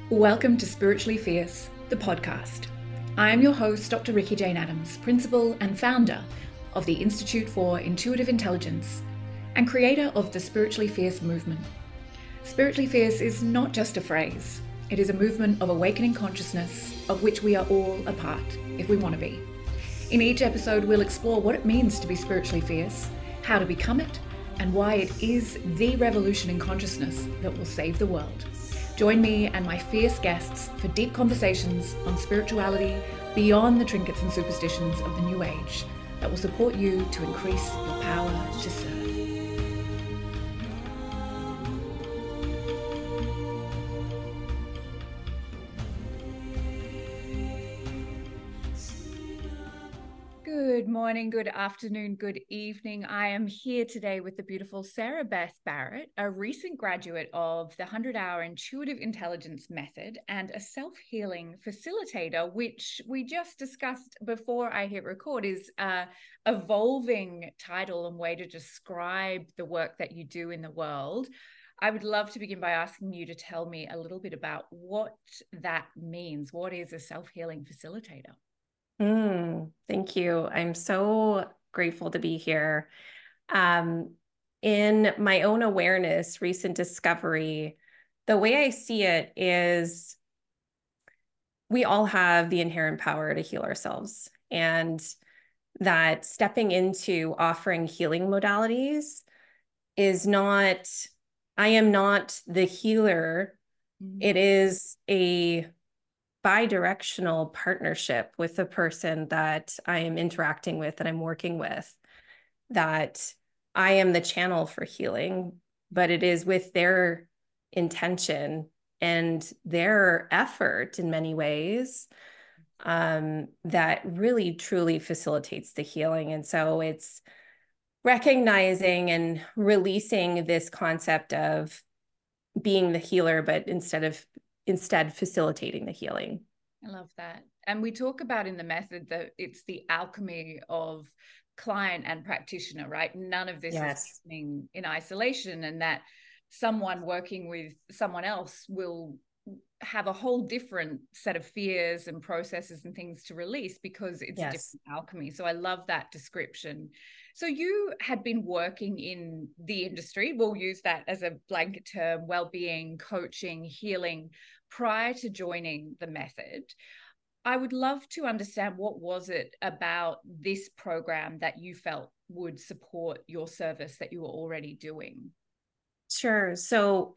Welcome to Spiritually Fierce, the podcast. I am your host, Dr. Rikki Jane Adams, principal and founder of the Institute for Intuitive Intelligence and creator of the Spiritually Fierce movement. Spiritually Fierce is not just a phrase, it is a movement of awakening consciousness of which we are all a part, if we want to be. In each episode, we'll explore what it means to be spiritually fierce, how to become it, and why it is the revolution in consciousness that will save the world. Join me and my fierce guests for deep conversations on spirituality beyond the trinkets and superstitions of the New Age that will support you to increase your power to serve. Good morning, good afternoon, good evening. I am here today with the beautiful Sarah Beth Barrett, a recent graduate of the 100-Hour Intuitive Intelligence Method and a self-healing facilitator, which we just discussed before I hit record is an evolving title and way to describe the work that you do in the world. I would love to begin by asking you to tell me a little bit about what that means. What is a self-healing facilitator? Thank you. I'm so grateful to be here. In my own awareness, recent discovery, the way I see it is we all have the inherent power to heal ourselves, and that stepping into offering healing modalities is not, I am not the healer. It is a bi-directional partnership with the person that I am interacting with and I'm working with, that I am the channel for healing, but it is with their intention and their effort in many ways that really truly facilitates the healing. And so it's recognizing and releasing this concept of being the healer, but instead facilitating the healing. I love that. And we talk about in the method that it's the alchemy of client and practitioner, right? None of this is happening in isolation, and that someone working with someone else will have a whole different set of fears and processes and things to release because it's a different alchemy. So I love that description. So you had been working in the industry, we'll use that as a blanket term, well-being, coaching, healing, prior to joining the method. I would love to understand, what was it about this program that you felt would support your service that you were already doing? Sure. So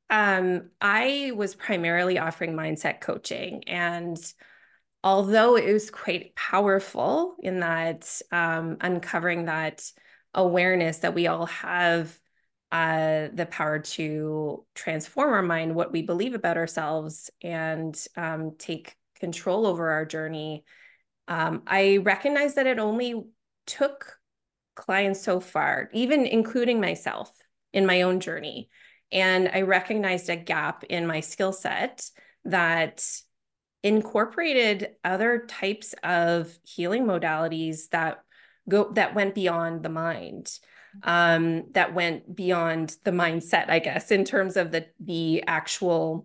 I was primarily offering mindset coaching, and although it was quite powerful in that uncovering that awareness that we all have the power to transform our mind, what we believe about ourselves, and take control over our journey, I recognized that it only took clients so far, even including myself in my own journey. And I recognized a gap in my skill set that incorporated other types of healing modalities that went beyond the mind, that went beyond the mindset, I guess, in terms of the actual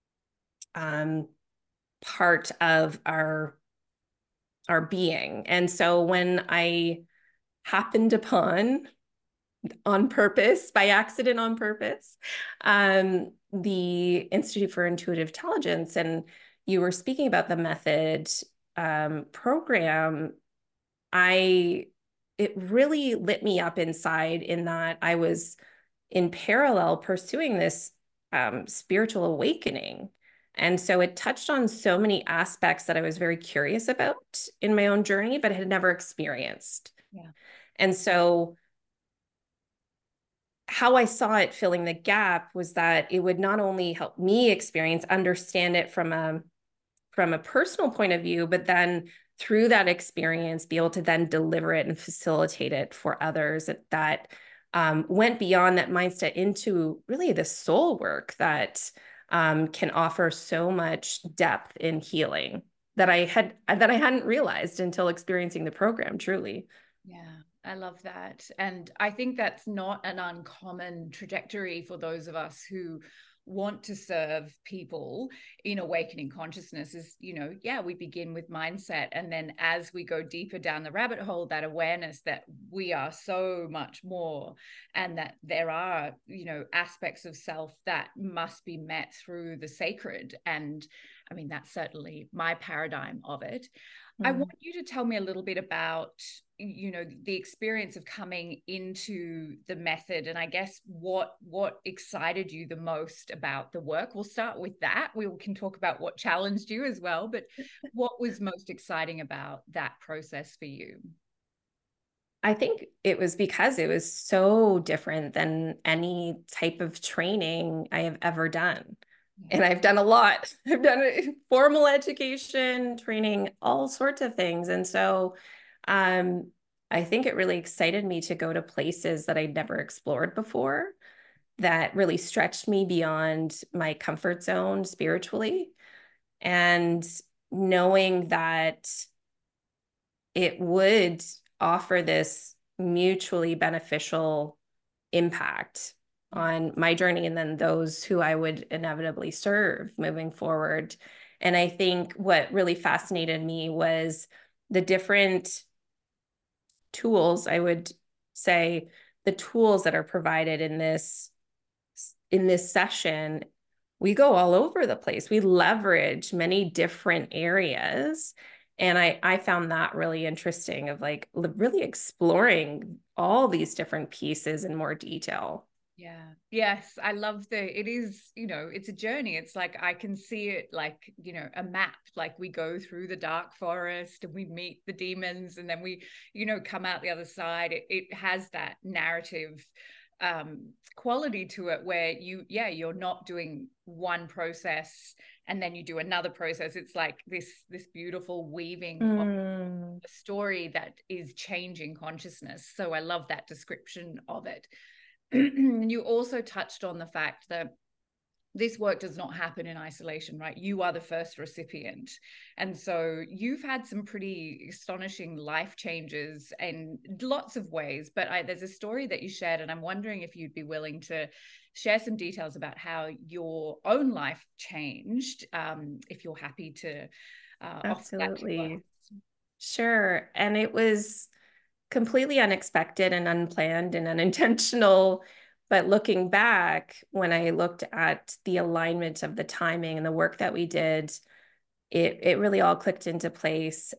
part of our being. And so when I happened upon, on purpose, by accident on purpose, the Institute for Intuitive Intelligence, and you were speaking about the method program, it really lit me up inside, in that I was in parallel pursuing this spiritual awakening. And so it touched on so many aspects that I was very curious about in my own journey, but had never experienced. Yeah. And so how I saw it filling the gap was that it would not only help me understand it from a personal point of view, but then through that experience, be able to then deliver it and facilitate it for others that went beyond that mindset into really the soul work that can offer so much depth in healing that I hadn't realized until experiencing the program, truly. Yeah, I love that. And I think that's not an uncommon trajectory for those of us who want to serve people in awakening consciousness is, we begin with mindset. And then as we go deeper down the rabbit hole, that awareness that we are so much more, and that there are, aspects of self that must be met through the sacred. And I mean, that's certainly my paradigm of it. I want you to tell me a little bit about, the experience of coming into the method, and I guess what excited you the most about the work. We'll start with that. We can talk about what challenged you as well, but what was most exciting about that process for you? I think it was because it was so different than any type of training I have ever done. And I've done a lot. I've done formal education, training, all sorts of things. And so I think it really excited me to go to places that I'd never explored before, that really stretched me beyond my comfort zone spiritually. And knowing that it would offer this mutually beneficial impact on my journey, and then those who I would inevitably serve moving forward. And I think what really fascinated me was the different tools, I would say, the tools that are provided in this session. We go all over the place. We leverage many different areas. And I found that really interesting, of like really exploring all these different pieces in more detail. Yeah. Yes. I love it is, it's a journey. It's like, I can see it like, a map, like we go through the dark forest and we meet the demons, and then we, come out the other side. It has that narrative quality to it, where you're not doing one process and then you do another process. It's like this beautiful weaving of a story that is changing consciousness. So I love that description of it. You also touched on the fact that this work does not happen in isolation, right? You are the first recipient. And so you've had some pretty astonishing life changes in lots of ways. But there's a story that you shared, and I'm wondering if you'd be willing to share some details about how your own life changed, if you're happy to offer that to us. Sure. And it was completely unexpected and unplanned and unintentional. But looking back, when I looked at the alignment of the timing and the work that we did, it really all clicked into place.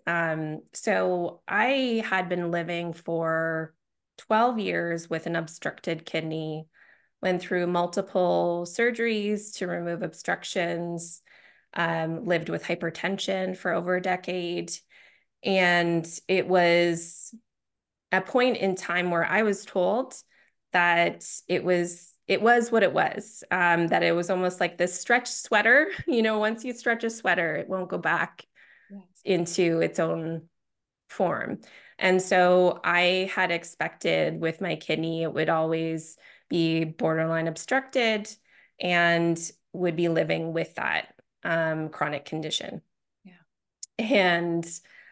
So I had been living for 12 years with an obstructed kidney, went through multiple surgeries to remove obstructions, lived with hypertension for over a decade. And it was a point in time where I was told that it was what it was, that it was almost like this stretched sweater. Once you stretch a sweater, it won't go back into its own form. And so I had expected with my kidney, it would always be borderline obstructed and would be living with that chronic condition. Yeah. And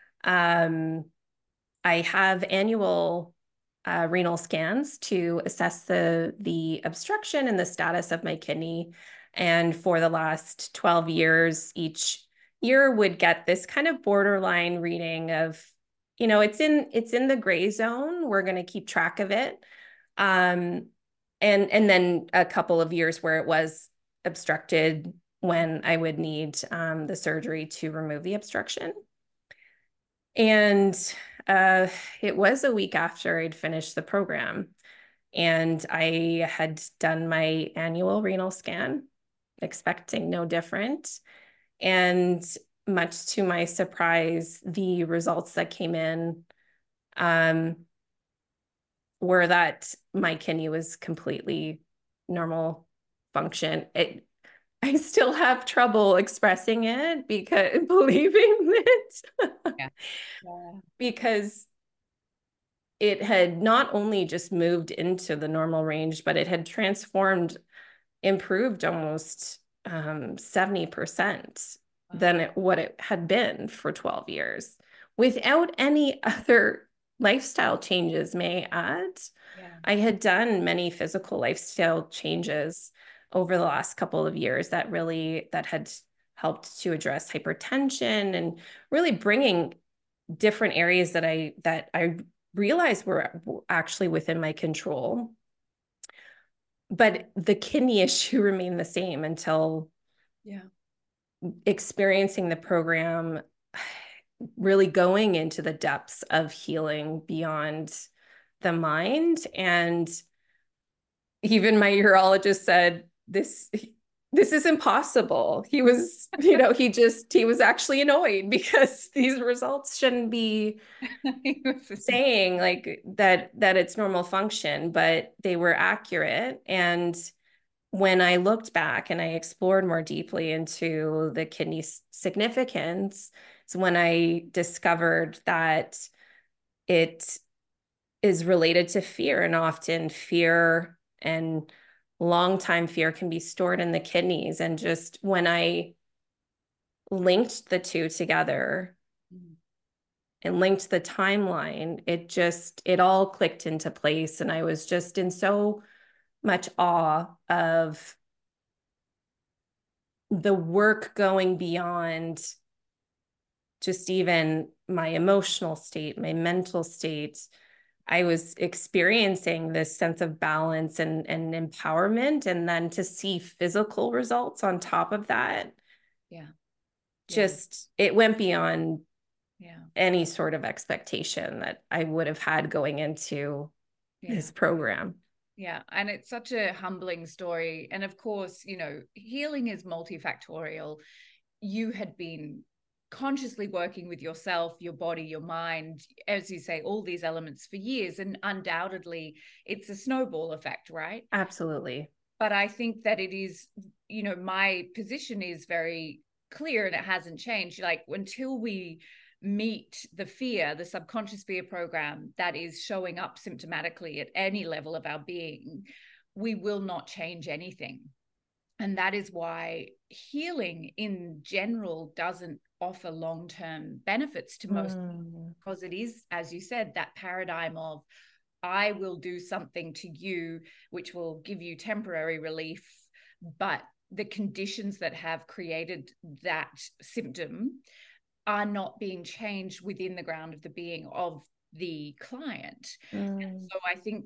I have annual renal scans to assess the obstruction and the status of my kidney. And for the last 12 years, each year would get this kind of borderline reading of, it's in the gray zone. We're going to keep track of it. And then a couple of years where it was obstructed, when I would need the surgery to remove the obstruction. And it was a week after I'd finished the program, and I had done my annual renal scan, expecting no different. And much to my surprise, the results that came in were that my kidney was completely normal function. I still have trouble expressing it, because believing it. Yeah. Because it had not only just moved into the normal range, but it had transformed, improved almost 70% than what it had been for 12 years, without any other lifestyle changes, may I add. Yeah. I had done many physical lifestyle changes over the last couple of years that had helped to address hypertension and really bringing different areas that I realized were actually within my control. But the kidney issue remained the same until experiencing the program, really going into the depths of healing beyond the mind. And even my urologist said, this is impossible. He was, he was actually annoyed because these results shouldn't be saying like that it's normal function, but they were accurate. And when I looked back and I explored more deeply into the kidney significance, is when I discovered that it is related to fear, and often fear and long time fear can be stored in the kidneys. And just when I linked the two together and linked the timeline, it all clicked into place. And I was just in so much awe of the work going beyond just even my emotional state, my mental state. I was experiencing this sense of balance and empowerment, and then to see physical results on top of that. Just it went beyond any sort of expectation that I would have had going into this program. Yeah. And it's such a humbling story. And of course, healing is multifactorial. You had been consciously working with yourself, your body, your mind, as you say, all these elements for years. And undoubtedly, it's a snowball effect, right? Absolutely. But I think that it is, my position is very clear and it hasn't changed. Like until we meet the fear, the subconscious fear program that is showing up symptomatically at any level of our being, we will not change anything. And that is why healing in general doesn't offer long-term benefits to most people, because it is, as you said, that paradigm of I will do something to you which will give you temporary relief, but the conditions that have created that symptom are not being changed within the ground of the being of the client. So I think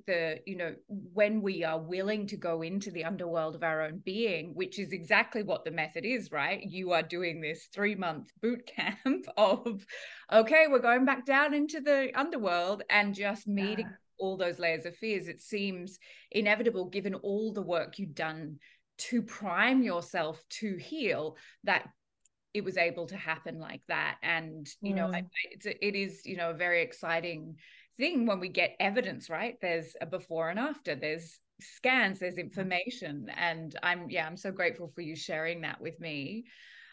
when we are willing to go into the underworld of our own being, which is exactly what the method is, right? You are doing this 3-month boot camp of, okay, we're going back down into the underworld and just meeting all those layers of fears. It seems inevitable, given all the work you've done to prime yourself to heal, that it was able to happen like that. And it is a very exciting thing when we get evidence, right? There's a before and after, there's scans, there's information. And I'm so grateful for you sharing that with me.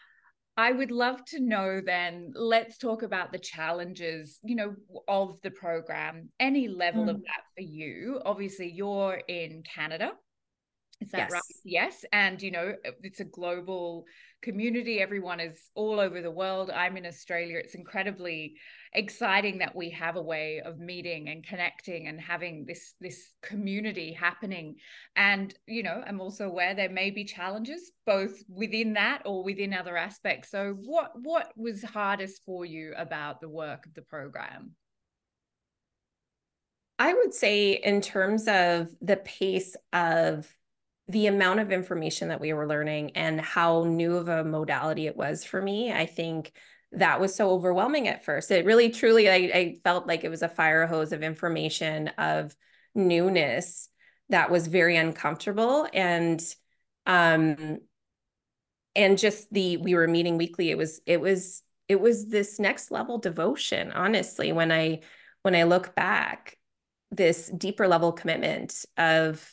I would love to know then, let's talk about the challenges, of the program, any level of that for you. Obviously you're in Canada. Is that right? Yes. And, it's a global community. Everyone is all over the world. I'm in Australia. It's incredibly exciting that we have a way of meeting and connecting and having this community happening. And, I'm also aware there may be challenges both within that or within other aspects. So what was hardest for you about the work of the program? I would say in terms of the pace of the amount of information that we were learning and how new of a modality it was for me, I think that was so overwhelming at first. It really, truly, I felt like it was a fire hose of information, of newness that was very uncomfortable. And just we were meeting weekly. It was this next level devotion, honestly, when I look back, this deeper level commitment of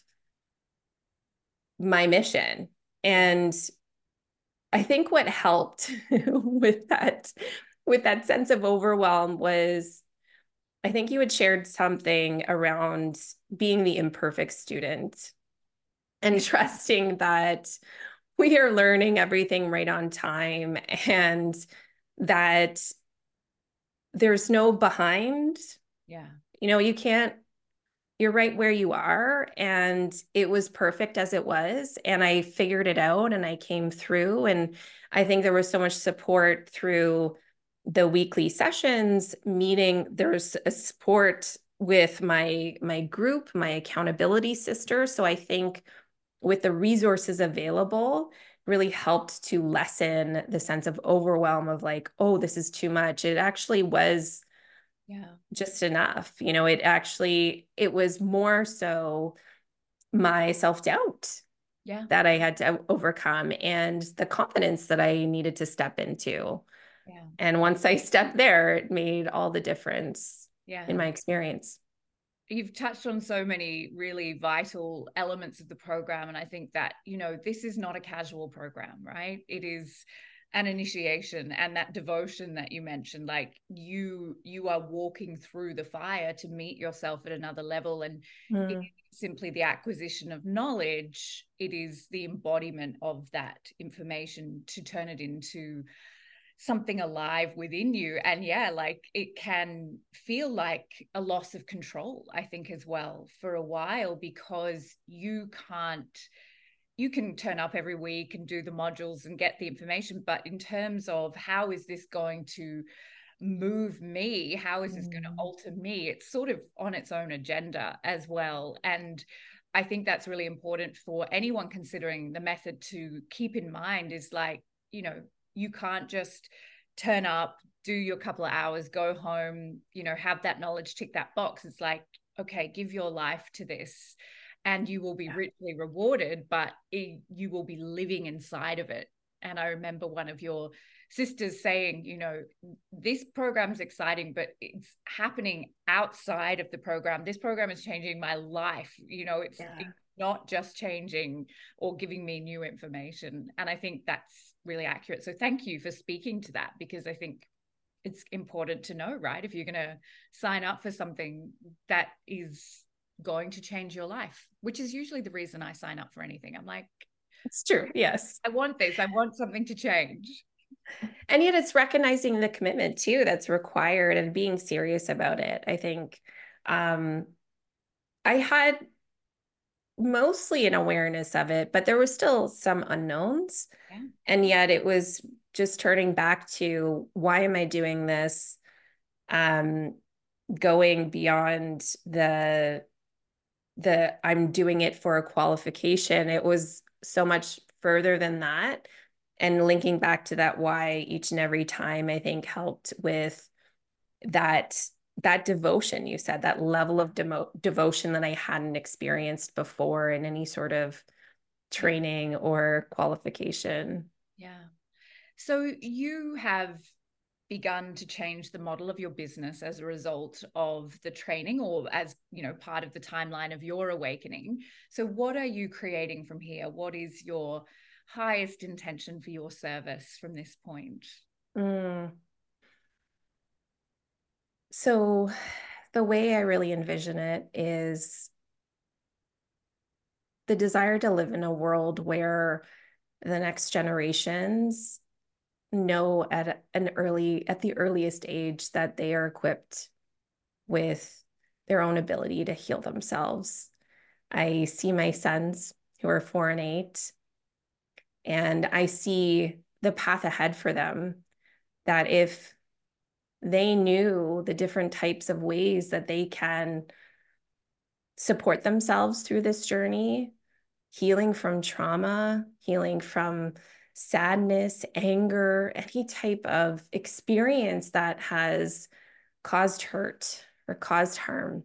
my mission. And I think what helped with that sense of overwhelm was, I think you had shared something around being the imperfect student and trusting that we are learning everything right on time, and that there's no behind. Yeah. You can't you're right where you are. And it was perfect as it was. And I figured it out and I came through. And I think there was so much support through the weekly sessions, meeting. There's a support with my group, my accountability sister. So I think with the resources available, really helped to lessen the sense of overwhelm of like, oh, this is too much. It actually was just enough. It was more so my self-doubt that I had to overcome and the confidence that I needed to step into. And once I stepped there, it made all the difference in my experience. You've touched on so many really vital elements of the program. And I think that, this is not a casual program, right? It is an initiation, and that devotion that you mentioned, like you are walking through the fire to meet yourself at another level. And it is simply the acquisition of knowledge. It is the embodiment of that information to turn it into something alive within you. And like it can feel like a loss of control, I think, as well, for a while, because you can turn up every week and do the modules and get the information, but in terms of how is this going to move me, how is this going to alter me, it's sort of on its own agenda as well. And I think that's really important for anyone considering the method to keep in mind, is like, you can't just turn up, do your couple of hours, go home, have that knowledge, tick that box. It's like, okay, give your life to this and you will be richly rewarded, but you will be living inside of it. And I remember one of your sisters saying, this program's exciting, but it's happening outside of the program. This program is changing my life. It's not just changing or giving me new information. And I think that's really accurate. So thank you for speaking to that, because I think it's important to know, right? If you're going to sign up for something that is going to change your life, which is usually the reason I sign up for anything. I'm like, it's true. Yes. I want this. I want something to change. And yet it's recognizing the commitment too that's required and being serious about it. I think I had mostly an awareness of it, but there was still some unknowns. And yet it was just turning back to, why am I doing this? Going beyond the I'm doing it for a qualification. It was so much further than that. And linking back to that why each and every time, I think, helped with that devotion. You said that level of devotion that I hadn't experienced before in any sort of training or qualification. So you have begun to change the model of your business as a result of the training, or as part of the timeline of your awakening. So what are you creating from here? What is your highest intention for your service from this point? So the way I really envision it is the desire to live in a world where the next generations know at the earliest age that they are equipped with their own ability to heal themselves. I see my sons who are 4 and 8, and I see the path ahead for them, that if they knew the different types of ways that they can support themselves through this journey, healing from trauma, healing from sadness, anger, any type of experience that has caused hurt or caused harm,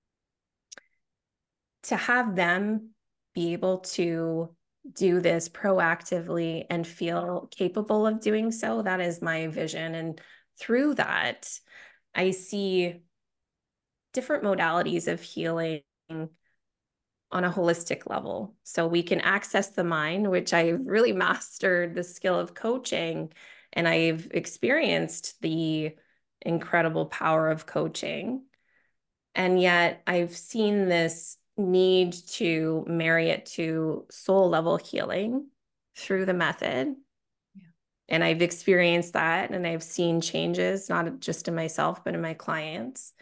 to have them be able to do this proactively and feel capable of doing so, that is my vision. And through that, I see different modalities of healing on a holistic level. So we can access the mind, which I've really mastered the skill of coaching, and I've experienced the incredible power of coaching. And yet I've seen this need to marry it to soul level healing through the method. And I've experienced that, and I've seen changes, not just in myself, but in my clients.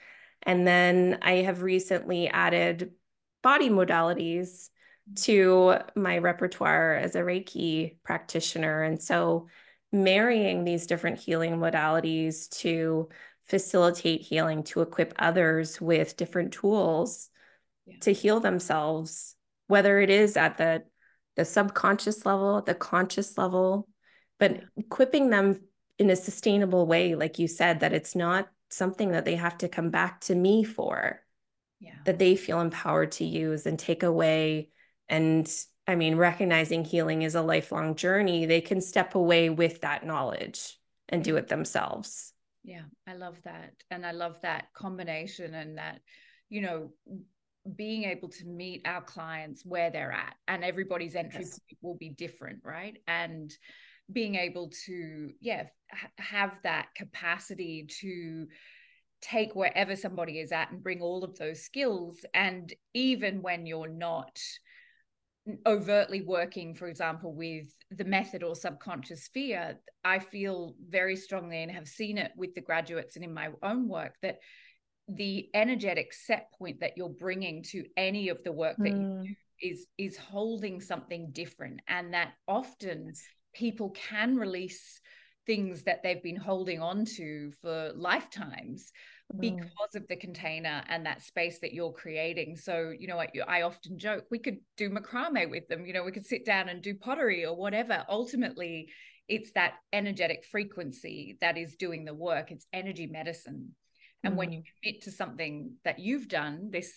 And then I have recently added body modalities to my repertoire as a Reiki practitioner. And so marrying these different healing modalities to facilitate healing, to equip others with different tools to heal themselves, whether it is at the subconscious level, the conscious level, but equipping them in a sustainable way, like you said, that it's not something that they have to come back to me for, that they feel empowered to use and take away. And I mean, recognizing healing is a lifelong journey, they can step away with that knowledge and do it themselves. Yeah, I love that. And I love that combination, and that, you know, being able to meet our clients where they're at, and everybody's entry point will be different, right? And being able to have that capacity to take wherever somebody is at and bring all of those skills. And even when you're not overtly working, for example, with the method or subconscious sphere, I feel very strongly, and have seen it with the graduates and in my own work, that the energetic set point that you're bringing to any of the work that you do is holding something different, and that often people can release things that they've been holding on to for lifetimes because of the container and that space that you're creating. So, you know, I often joke, we could do macrame with them, you know, we could sit down and do pottery or whatever. Ultimately, it's that energetic frequency that is doing the work. It's energy medicine. And when you commit to something that you've done, this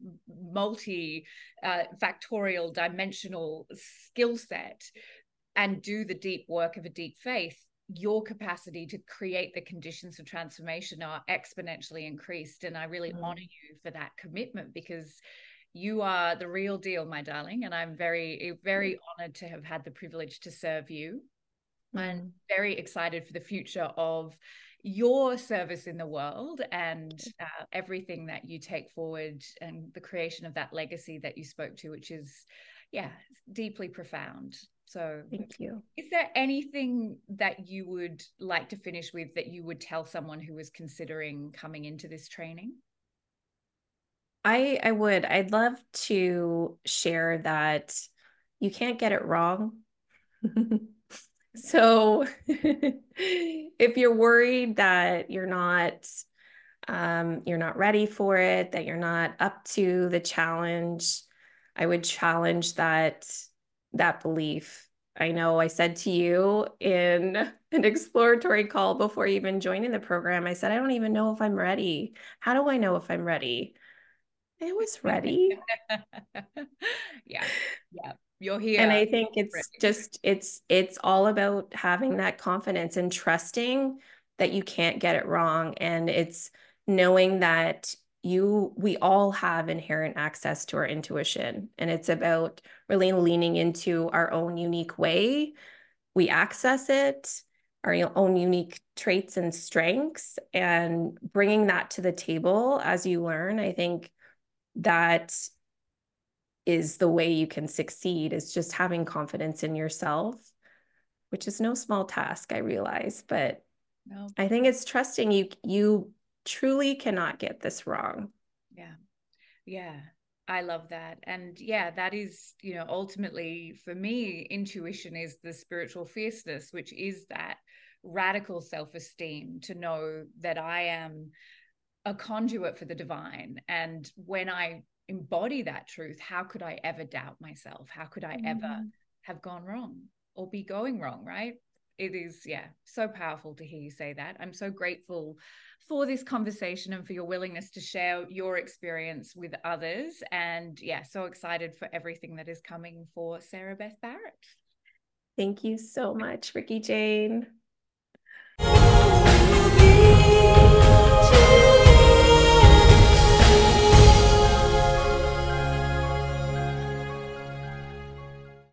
multi factorial dimensional skill set, and do the deep work of a deep faith, your capacity to create the conditions for transformation are exponentially increased. And I really honor you for that commitment, because you are the real deal, my darling. And I'm very, very honored to have had the privilege to serve you. And very excited for the future of your service in the world, and everything that you take forward, and the creation of that legacy that you spoke to, which is, deeply profound. So thank you. Is there anything that you would like to finish with, that you would tell someone who was considering coming into this training? I'd love to share that you can't get it wrong. So if you're worried that you're not ready for it, that you're not up to the challenge, I would challenge that belief. I know I said to you in an exploratory call before even joining the program, I said, I don't even know if I'm ready. How do I know if I'm ready? I was ready. Yeah. You're here. And I think it's all about having that confidence and trusting that you can't get it wrong. And it's knowing that we all have inherent access to our intuition. And it's about really leaning into our own unique way. We access it, our own unique traits and strengths, and bringing that to the table as you learn. I think that is the way you can succeed, is just having confidence in yourself, which is no small task, I realize, but I think it's trusting you truly cannot get this wrong. Yeah. I love that. And that is, you know, ultimately for me, intuition is the spiritual fierceness, which is that radical self-esteem to know that I am a conduit for the divine. And when I embody that truth, how could I ever doubt myself? How could I ever have gone wrong or be going wrong, right? It is, so powerful to hear you say that. I'm so grateful for this conversation and for your willingness to share your experience with others. And so excited for everything that is coming for Sarah Beth Barrett. Thank you so much, Rikki Jane.